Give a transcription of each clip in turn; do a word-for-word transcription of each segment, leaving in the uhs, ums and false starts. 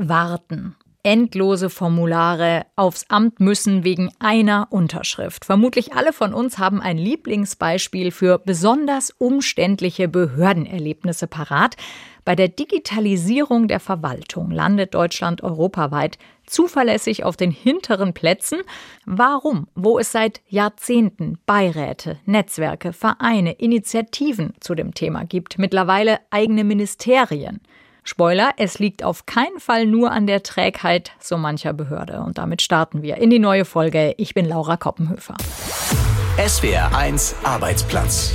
warten. Endlose Formulare aufs Amt müssen wegen einer Unterschrift. Vermutlich alle von uns haben ein Lieblingsbeispiel für besonders umständliche Behördenerlebnisse parat. Bei der Digitalisierung der Verwaltung landet Deutschland europaweit zuverlässig auf den hinteren Plätzen. Warum? Wo es seit Jahrzehnten Beiräte, Netzwerke, Vereine, Initiativen zu dem Thema gibt, mittlerweile eigene Ministerien. Spoiler, es liegt auf keinen Fall nur an der Trägheit so mancher Behörde. Und damit starten wir in die neue Folge. Ich bin Laura Koppenhöfer. S W R eins Arbeitsplatz.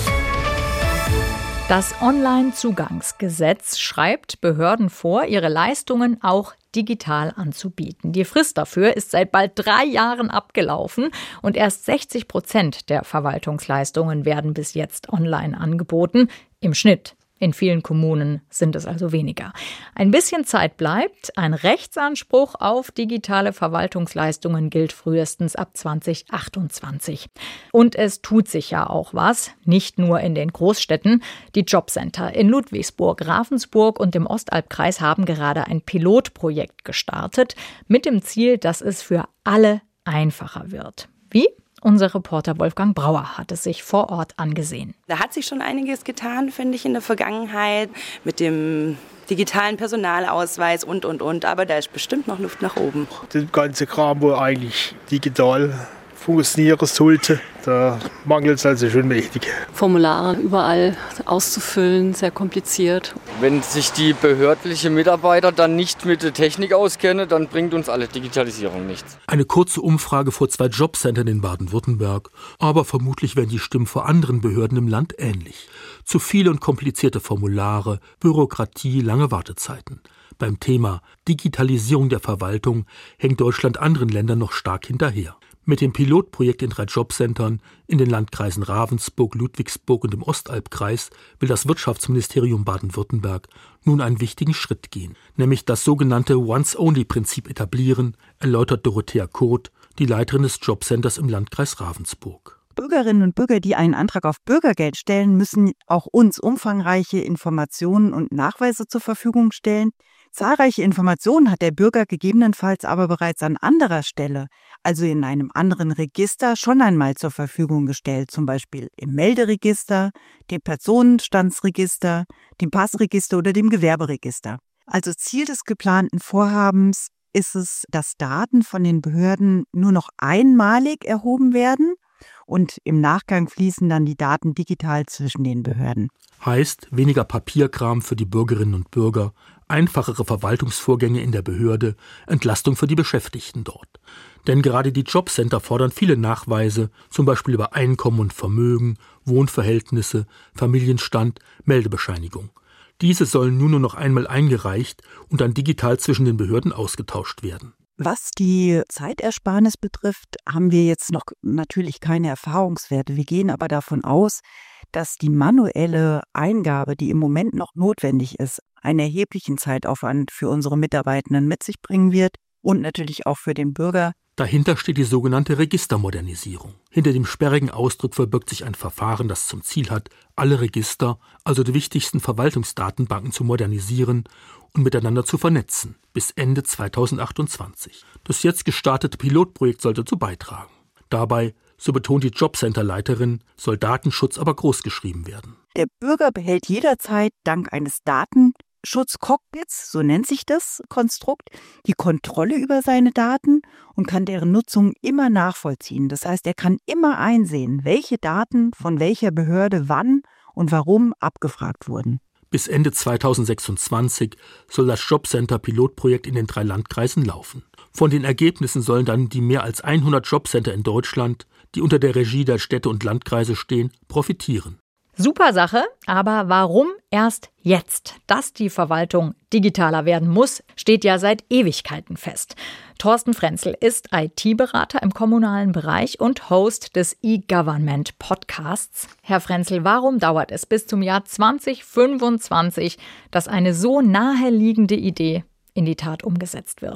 Das Onlinezugangsgesetz schreibt Behörden vor, ihre Leistungen auch digital anzubieten. Die Frist dafür ist seit bald drei Jahren abgelaufen und erst sechzig Prozent der Verwaltungsleistungen werden bis jetzt online angeboten, im Schnitt. In vielen Kommunen sind es also weniger. Ein bisschen Zeit bleibt. Ein Rechtsanspruch auf digitale Verwaltungsleistungen gilt frühestens ab zwanzig achtundzwanzig. Und es tut sich ja auch was, nicht nur in den Großstädten. Die Jobcenter in Ludwigsburg, Ravensburg und im Ostalbkreis haben gerade ein Pilotprojekt gestartet mit dem Ziel, dass es für alle einfacher wird. Wie? Unser Reporter Wolfgang Brauer hat es sich vor Ort angesehen. Da hat sich schon einiges getan, finde ich, in der Vergangenheit mit dem digitalen Personalausweis und, und, und. Aber da ist bestimmt noch Luft nach oben. Der ganze Kram, wo eigentlich digital funktionieren sollte, da mangelt es also schon mächtig. Formulare überall auszufüllen, sehr kompliziert. Wenn sich die behördliche Mitarbeiter dann nicht mit der Technik auskennen, dann bringt uns alle Digitalisierung nichts. Eine kurze Umfrage vor zwei Jobcentern in Baden-Württemberg. Aber vermutlich werden die Stimmen vor anderen Behörden im Land ähnlich. Zu viele und komplizierte Formulare, Bürokratie, lange Wartezeiten. Beim Thema Digitalisierung der Verwaltung hängt Deutschland anderen Ländern noch stark hinterher. Mit dem Pilotprojekt in drei Jobcentern in den Landkreisen Ravensburg, Ludwigsburg und im Ostalbkreis will das Wirtschaftsministerium Baden-Württemberg nun einen wichtigen Schritt gehen, nämlich das sogenannte Once-Only-Prinzip etablieren, erläutert Dorothea Kurt, die Leiterin des Jobcenters im Landkreis Ravensburg. Bürgerinnen und Bürger, die einen Antrag auf Bürgergeld stellen, müssen auch uns umfangreiche Informationen und Nachweise zur Verfügung stellen. Zahlreiche Informationen hat der Bürger gegebenenfalls aber bereits an anderer Stelle, also in einem anderen Register, schon einmal zur Verfügung gestellt, zum Beispiel im Melderegister, dem Personenstandsregister, dem Passregister oder dem Gewerberegister. Also Ziel des geplanten Vorhabens ist es, dass Daten von den Behörden nur noch einmalig erhoben werden und im Nachgang fließen dann die Daten digital zwischen den Behörden. Heißt weniger Papierkram für die Bürgerinnen und Bürger, einfachere Verwaltungsvorgänge in der Behörde, Entlastung für die Beschäftigten dort. Denn gerade die Jobcenter fordern viele Nachweise, zum Beispiel über Einkommen und Vermögen, Wohnverhältnisse, Familienstand, Meldebescheinigung. Diese sollen nun nur noch einmal eingereicht und dann digital zwischen den Behörden ausgetauscht werden. Was die Zeitersparnis betrifft, haben wir jetzt noch natürlich keine Erfahrungswerte. Wir gehen aber davon aus, dass die manuelle Eingabe, die im Moment noch notwendig ist, einen erheblichen Zeitaufwand für unsere Mitarbeitenden mit sich bringen wird und natürlich auch für den Bürger. Dahinter steht die sogenannte Registermodernisierung. Hinter dem sperrigen Ausdruck verbirgt sich ein Verfahren, das zum Ziel hat, alle Register, also die wichtigsten Verwaltungsdatenbanken, zu modernisieren und miteinander zu vernetzen, bis Ende zweitausendachtundzwanzig. Das jetzt gestartete Pilotprojekt soll dazu beitragen. Dabei, so betont die Jobcenterleiterin, soll Datenschutz aber großgeschrieben werden. Der Bürger behält jederzeit dank eines Datenschutzcockpits, so nennt sich das Konstrukt, die Kontrolle über seine Daten und kann deren Nutzung immer nachvollziehen. Das heißt, er kann immer einsehen, welche Daten von welcher Behörde wann und warum abgefragt wurden. Bis Ende zweitausendsechsundzwanzig soll das Jobcenter-Pilotprojekt in den drei Landkreisen laufen. Von den Ergebnissen sollen dann die mehr als hundert Jobcenter in Deutschland, die unter der Regie der Städte und Landkreise stehen, profitieren. Super Sache, aber warum erst jetzt? Dass die Verwaltung digitaler werden muss, steht ja seit Ewigkeiten fest. Thorsten Frenzel ist I T-Berater im kommunalen Bereich und Host des E-Government-Podcasts. Herr Frenzel, warum dauert es bis zum Jahr zwanzig fünfundzwanzig, dass eine so naheliegende Idee in die Tat umgesetzt wird?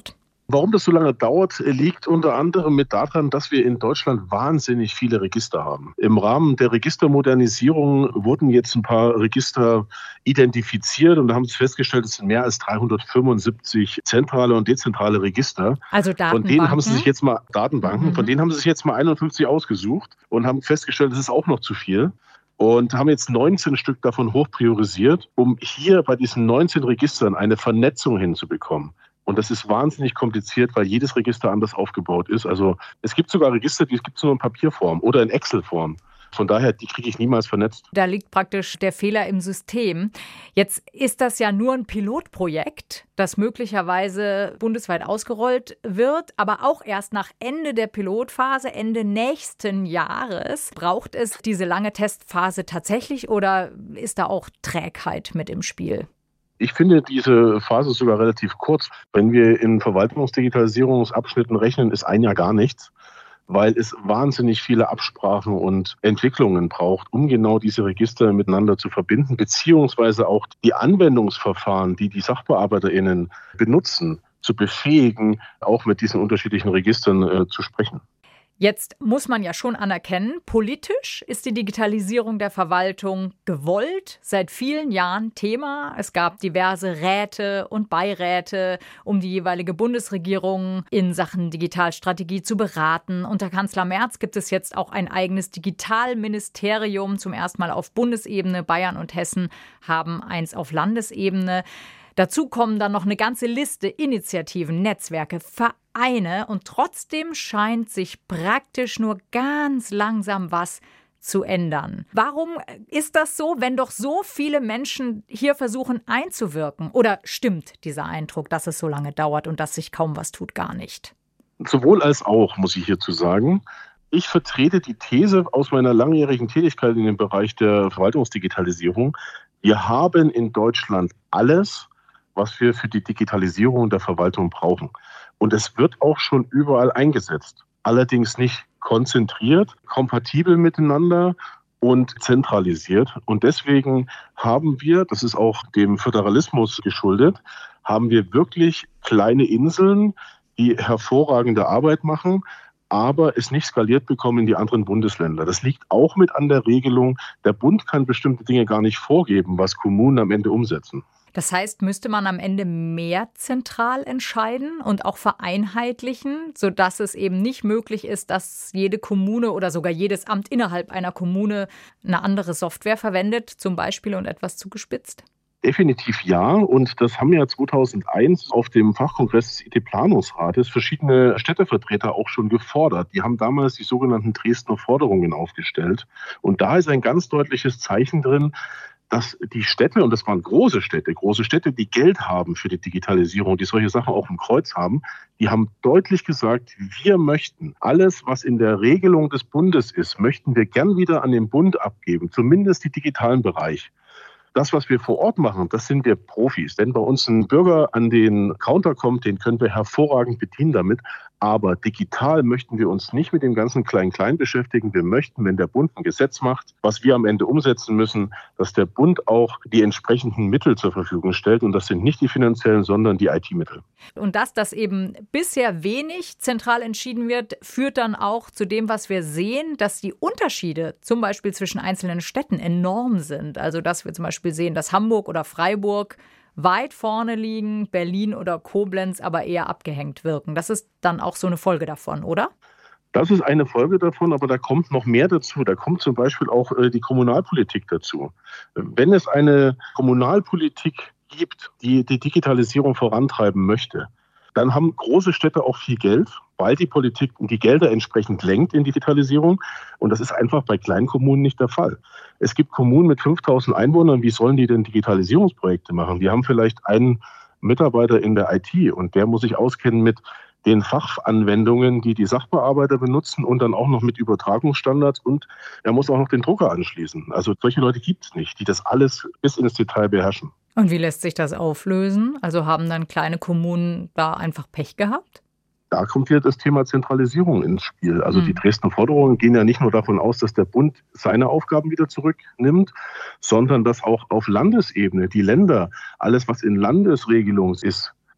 Warum das so lange dauert, liegt unter anderem mit daran, dass wir in Deutschland wahnsinnig viele Register haben. Im Rahmen der Registermodernisierung wurden jetzt ein paar Register identifiziert und da haben sie festgestellt, es sind mehr als dreihundertfünfundsiebzig zentrale und dezentrale Register. Also Datenbanken? Von denen haben sie sich jetzt mal Datenbanken, Mhm. von denen haben sie sich jetzt mal einundfünfzig ausgesucht und haben festgestellt, das ist auch noch zu viel. Und haben jetzt neunzehn Stück davon hoch priorisiert, um hier bei diesen neunzehn Registern eine Vernetzung hinzubekommen. Und das ist wahnsinnig kompliziert, weil jedes Register anders aufgebaut ist. Also es gibt sogar Register, die gibt es nur in Papierform oder in Excel-Form. Von daher, die kriege ich niemals vernetzt. Da liegt praktisch der Fehler im System. Jetzt ist das ja nur ein Pilotprojekt, das möglicherweise bundesweit ausgerollt wird, aber auch erst nach Ende der Pilotphase, Ende nächsten Jahres. Braucht es diese lange Testphase tatsächlich oder ist da auch Trägheit mit im Spiel? Ich finde diese Phase sogar relativ kurz. Wenn wir in Verwaltungsdigitalisierungsabschnitten rechnen, ist ein Jahr gar nichts, weil es wahnsinnig viele Absprachen und Entwicklungen braucht, um genau diese Register miteinander zu verbinden, beziehungsweise auch die Anwendungsverfahren, die die SachbearbeiterInnen benutzen, zu befähigen, auch mit diesen unterschiedlichen Registern äh, zu sprechen. Jetzt muss man ja schon anerkennen, politisch ist die Digitalisierung der Verwaltung gewollt, seit vielen Jahren Thema. Es gab diverse Räte und Beiräte, um die jeweilige Bundesregierung in Sachen Digitalstrategie zu beraten. Unter Kanzler Merz gibt es jetzt auch ein eigenes Digitalministerium, zum ersten Mal auf Bundesebene. Bayern und Hessen haben eins auf Landesebene. Dazu kommen dann noch eine ganze Liste Initiativen, Netzwerke, Vereine und trotzdem scheint sich praktisch nur ganz langsam was zu ändern. Warum ist das so, wenn doch so viele Menschen hier versuchen einzuwirken? Oder stimmt dieser Eindruck, dass es so lange dauert und dass sich kaum was tut, gar nicht? Sowohl als auch, muss ich hierzu sagen. Ich vertrete die These aus meiner langjährigen Tätigkeit in dem Bereich der Verwaltungsdigitalisierung. Wir haben in Deutschland alles, was wir für die Digitalisierung der Verwaltung brauchen. Und es wird auch schon überall eingesetzt. Allerdings nicht konzentriert, kompatibel miteinander und zentralisiert. Und deswegen haben wir, das ist auch dem Föderalismus geschuldet, haben wir wirklich kleine Inseln, die hervorragende Arbeit machen, aber es nicht skaliert bekommen in die anderen Bundesländer. Das liegt auch mit an der Regelung, der Bund kann bestimmte Dinge gar nicht vorgeben, was Kommunen am Ende umsetzen. Das heißt, müsste man am Ende mehr zentral entscheiden und auch vereinheitlichen, sodass es eben nicht möglich ist, dass jede Kommune oder sogar jedes Amt innerhalb einer Kommune eine andere Software verwendet, zum Beispiel, und etwas zugespitzt? Definitiv ja. Und das haben ja zweitausendeins auf dem Fachkongress des I T-Planungsrates verschiedene Städtevertreter auch schon gefordert. Die haben damals die sogenannten Dresdner Forderungen aufgestellt. Und da ist ein ganz deutliches Zeichen drin, dass die Städte, und das waren große Städte, große Städte, die Geld haben für die Digitalisierung, die solche Sachen auch im Kreuz haben, die haben deutlich gesagt, wir möchten alles, was in der Regelung des Bundes ist, möchten wir gern wieder an den Bund abgeben, zumindest die digitalen Bereich. Das, was wir vor Ort machen, das sind wir Profis. Wenn bei uns ein Bürger an den Counter kommt, den können wir hervorragend bedienen damit. Aber digital möchten wir uns nicht mit dem ganzen Klein-Klein beschäftigen. Wir möchten, wenn der Bund ein Gesetz macht, was wir am Ende umsetzen müssen, dass der Bund auch die entsprechenden Mittel zur Verfügung stellt. Und das sind nicht die finanziellen, sondern die I T-Mittel. Und dass das eben bisher wenig zentral entschieden wird, führt dann auch zu dem, was wir sehen, dass die Unterschiede zum Beispiel zwischen einzelnen Städten enorm sind. Also dass wir zum Beispiel sehen, dass Hamburg oder Freiburg weit vorne liegen, Berlin oder Koblenz aber eher abgehängt wirken. Das ist dann auch so eine Folge davon, oder? Das ist eine Folge davon, aber da kommt noch mehr dazu. Da kommt zum Beispiel auch die Kommunalpolitik dazu. Wenn es eine Kommunalpolitik gibt, die die Digitalisierung vorantreiben möchte, dann haben große Städte auch viel Geld, weil die Politik die Gelder entsprechend lenkt in die Digitalisierung. Und das ist einfach bei Kleinkommunen nicht der Fall. Es gibt Kommunen mit fünftausend Einwohnern, wie sollen die denn Digitalisierungsprojekte machen? Die haben vielleicht einen Mitarbeiter in der I T und der muss sich auskennen mit den Fachanwendungen, die die Sachbearbeiter benutzen und dann auch noch mit Übertragungsstandards und er muss auch noch den Drucker anschließen. Also solche Leute gibt es nicht, die das alles bis ins Detail beherrschen. Und wie lässt sich das auflösen? Also haben dann kleine Kommunen da einfach Pech gehabt? Da kommt wieder das Thema Zentralisierung ins Spiel. Also mhm. die Dresdner Forderungen gehen ja nicht nur davon aus, dass der Bund seine Aufgaben wieder zurücknimmt, sondern dass auch auf Landesebene die Länder, alles was in Landesregelung ist,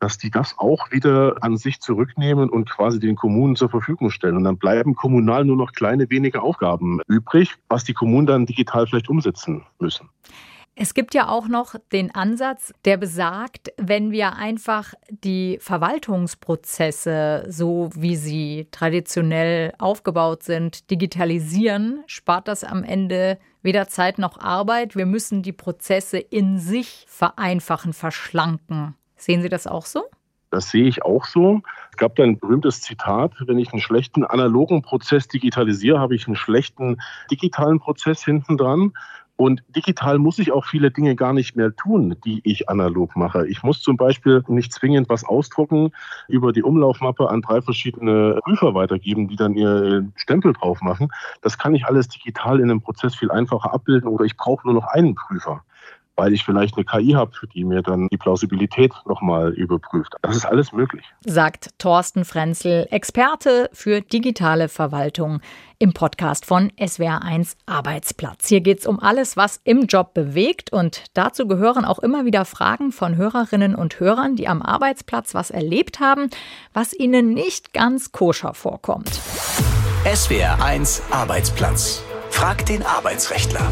dass die das auch wieder an sich zurücknehmen und quasi den Kommunen zur Verfügung stellen. Und dann bleiben kommunal nur noch kleine, wenige Aufgaben übrig, was die Kommunen dann digital vielleicht umsetzen müssen. Es gibt ja auch noch den Ansatz, der besagt, wenn wir einfach die Verwaltungsprozesse, so wie sie traditionell aufgebaut sind, digitalisieren, spart das am Ende weder Zeit noch Arbeit. Wir müssen die Prozesse in sich vereinfachen, verschlanken. Sehen Sie das auch so? Das sehe ich auch so. Es gab da ein berühmtes Zitat: Wenn ich einen schlechten analogen Prozess digitalisiere, habe ich einen schlechten digitalen Prozess hinten dran. Und digital muss ich auch viele Dinge gar nicht mehr tun, die ich analog mache. Ich muss zum Beispiel nicht zwingend was ausdrucken, über die Umlaufmappe an drei verschiedene Prüfer weitergeben, die dann ihr Stempel drauf machen. Das kann ich alles digital in einem Prozess viel einfacher abbilden, oder ich brauche nur noch einen Prüfer, weil ich vielleicht eine K I habe, die mir dann die Plausibilität nochmal überprüft. Das ist alles möglich. Sagt Thorsten Frenzel, Experte für digitale Verwaltung im Podcast von S W R eins Arbeitsplatz. Hier geht es um alles, was im Job bewegt, und dazu gehören auch immer wieder Fragen von Hörerinnen und Hörern, die am Arbeitsplatz was erlebt haben, was ihnen nicht ganz koscher vorkommt. S W R eins Arbeitsplatz. Frag den Arbeitsrechtler.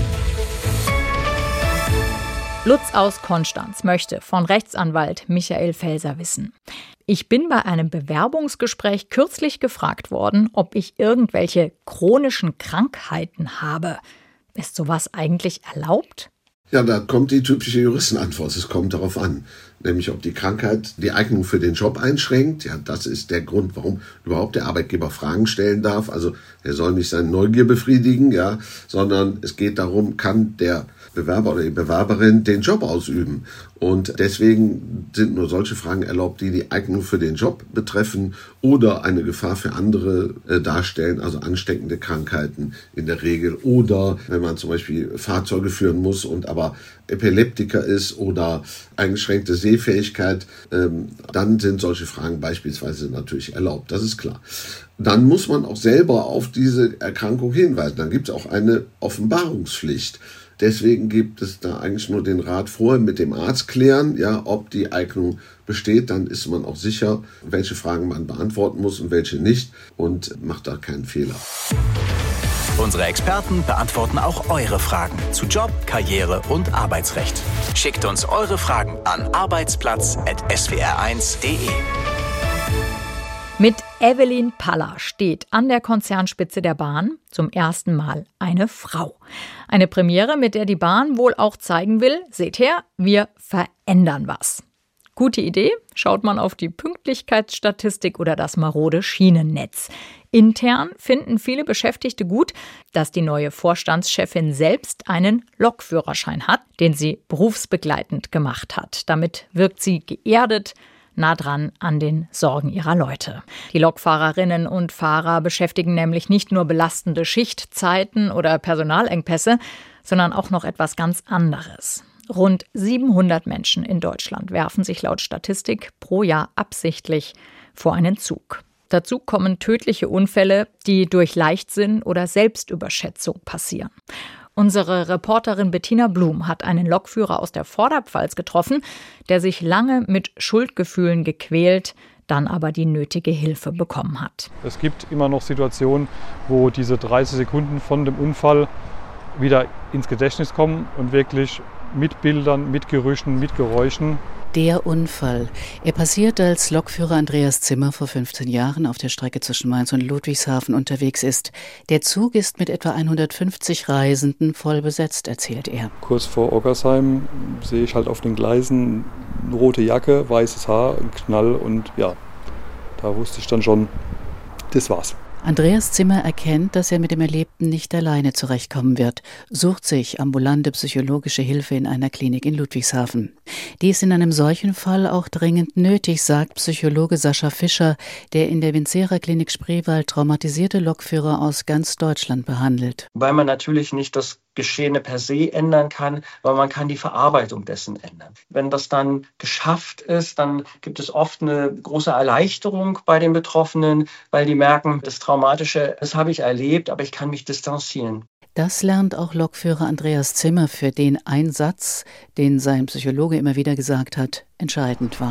Lutz aus Konstanz möchte von Rechtsanwalt Michael Felser wissen: Ich bin bei einem Bewerbungsgespräch kürzlich gefragt worden, ob ich irgendwelche chronischen Krankheiten habe. Ist sowas eigentlich erlaubt? Ja, da kommt die typische Juristenantwort. Es kommt darauf an, nämlich ob die Krankheit die Eignung für den Job einschränkt. Ja, das ist der Grund, warum überhaupt der Arbeitgeber Fragen stellen darf. Also er soll nicht seine Neugier befriedigen, ja, sondern es geht darum, kann der Bewerber oder die Bewerberin den Job ausüben. Und deswegen sind nur solche Fragen erlaubt, die die Eignung für den Job betreffen oder eine Gefahr für andere äh, darstellen, also ansteckende Krankheiten in der Regel. Oder wenn man zum Beispiel Fahrzeuge führen muss und aber Epileptiker ist oder eingeschränkte Sehfähigkeit, ähm, dann sind solche Fragen beispielsweise natürlich erlaubt. Das ist klar. Dann muss man auch selber auf diese Erkrankung hinweisen. Dann gibt es auch eine Offenbarungspflicht. Deswegen gibt es da eigentlich nur den Rat, vorher mit dem Arzt klären, ja, ob die Eignung besteht. Dann ist man auch sicher, welche Fragen man beantworten muss und welche nicht, und macht da keinen Fehler. Unsere Experten beantworten auch eure Fragen zu Job, Karriere und Arbeitsrecht. Schickt uns eure Fragen an arbeitsplatz at s w r eins punkt d e. Mit Evelyn Paller steht an der Konzernspitze der Bahn zum ersten Mal eine Frau. Eine Premiere, mit der die Bahn wohl auch zeigen will: Seht her, wir verändern was. Gute Idee, schaut man auf die Pünktlichkeitsstatistik oder das marode Schienennetz. Intern finden viele Beschäftigte gut, dass die neue Vorstandschefin selbst einen Lokführerschein hat, den sie berufsbegleitend gemacht hat. Damit wirkt sie geerdet, nah dran an den Sorgen ihrer Leute. Die Lokfahrerinnen und Fahrer beschäftigen nämlich nicht nur belastende Schichtzeiten oder Personalengpässe, sondern auch noch etwas ganz anderes. Rund siebenhundert Menschen in Deutschland werfen sich laut Statistik pro Jahr absichtlich vor einen Zug. Dazu kommen tödliche Unfälle, die durch Leichtsinn oder Selbstüberschätzung passieren. Unsere Reporterin Bettina Blum hat einen Lokführer aus der Vorderpfalz getroffen, der sich lange mit Schuldgefühlen gequält, dann aber die nötige Hilfe bekommen hat. Es gibt immer noch Situationen, wo diese dreißig Sekunden von dem Unfall wieder ins Gedächtnis kommen und wirklich mit Bildern, mit Gerüchen, mit Geräuschen. Der Unfall. Er passiert, als Lokführer Andreas Zimmer vor fünfzehn Jahren auf der Strecke zwischen Mainz und Ludwigshafen unterwegs ist. Der Zug ist mit etwa hundertfünfzig Reisenden voll besetzt, erzählt er. Kurz vor Oggersheim sehe ich halt auf den Gleisen eine rote Jacke, weißes Haar, ein Knall, und ja, da wusste ich dann schon, das war's. Andreas Zimmer erkennt, dass er mit dem Erlebten nicht alleine zurechtkommen wird, sucht sich ambulante psychologische Hilfe in einer Klinik in Ludwigshafen. Die ist in einem solchen Fall auch dringend nötig, sagt Psychologe Sascha Fischer, der in der Vincera Klinik Spreewald traumatisierte Lokführer aus ganz Deutschland behandelt. Weil man natürlich nicht das Geschehene per se ändern kann, aber man kann die Verarbeitung dessen ändern. Wenn das dann geschafft ist, dann gibt es oft eine große Erleichterung bei den Betroffenen, weil die merken, das Traumatische, das habe ich erlebt, aber ich kann mich distanzieren. Das lernt auch Lokführer Andreas Zimmer, für den ein Satz, den sein Psychologe immer wieder gesagt hat, entscheidend war.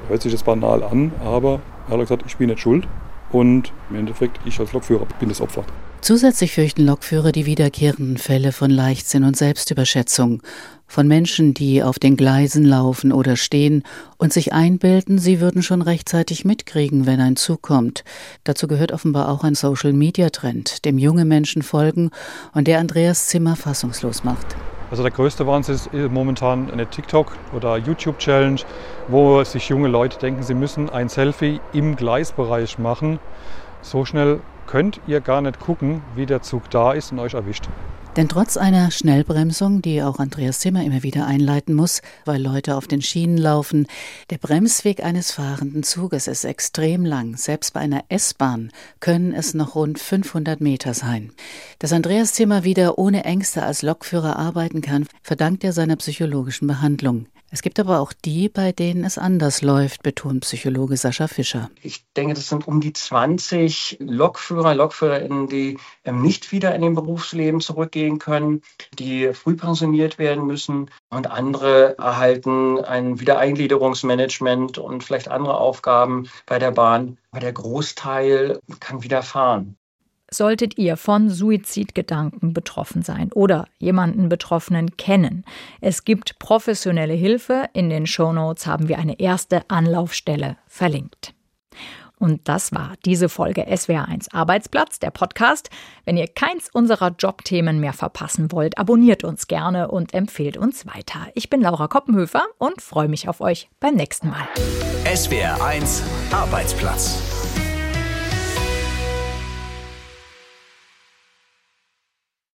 Hört sich jetzt banal an, aber er hat gesagt, ich bin nicht schuld. Und im Endeffekt, ich als Lokführer bin das Opfer. Zusätzlich fürchten Lokführer die wiederkehrenden Fälle von Leichtsinn und Selbstüberschätzung. Von Menschen, die auf den Gleisen laufen oder stehen und sich einbilden, sie würden schon rechtzeitig mitkriegen, wenn ein Zug kommt. Dazu gehört offenbar auch ein Social-Media-Trend, dem junge Menschen folgen und der Andreas Zimmer fassungslos macht. Also der größte Wahnsinn ist momentan eine TikTok- oder YouTube-Challenge, wo sich junge Leute denken, sie müssen ein Selfie im Gleisbereich machen. So schnell könnt ihr gar nicht gucken, wie der Zug da ist und euch erwischt. Denn trotz einer Schnellbremsung, die auch Andreas Zimmer immer wieder einleiten muss, weil Leute auf den Schienen laufen, der Bremsweg eines fahrenden Zuges ist extrem lang. Selbst bei einer S-Bahn können es noch rund fünfhundert Meter sein. Dass Andreas Zimmer wieder ohne Ängste als Lokführer arbeiten kann, verdankt er seiner psychologischen Behandlung. Es gibt aber auch die, bei denen es anders läuft, betont Psychologe Sascha Fischer. Ich denke, das sind um die zwanzig Lokführer, Lokführerinnen, die nicht wieder in den Berufsleben zurückgehen können, die früh pensioniert werden müssen, und andere erhalten ein Wiedereingliederungsmanagement und vielleicht andere Aufgaben bei der Bahn. Aber der Großteil kann wieder fahren. Solltet ihr von Suizidgedanken betroffen sein oder jemanden Betroffenen kennen, es gibt professionelle Hilfe. In den Shownotes haben wir eine erste Anlaufstelle verlinkt. Und das war diese Folge S W R eins Arbeitsplatz, der Podcast. Wenn ihr keins unserer Jobthemen mehr verpassen wollt, abonniert uns gerne und empfehlt uns weiter. Ich bin Laura Koppenhöfer und freue mich auf euch beim nächsten Mal. S W R eins Arbeitsplatz.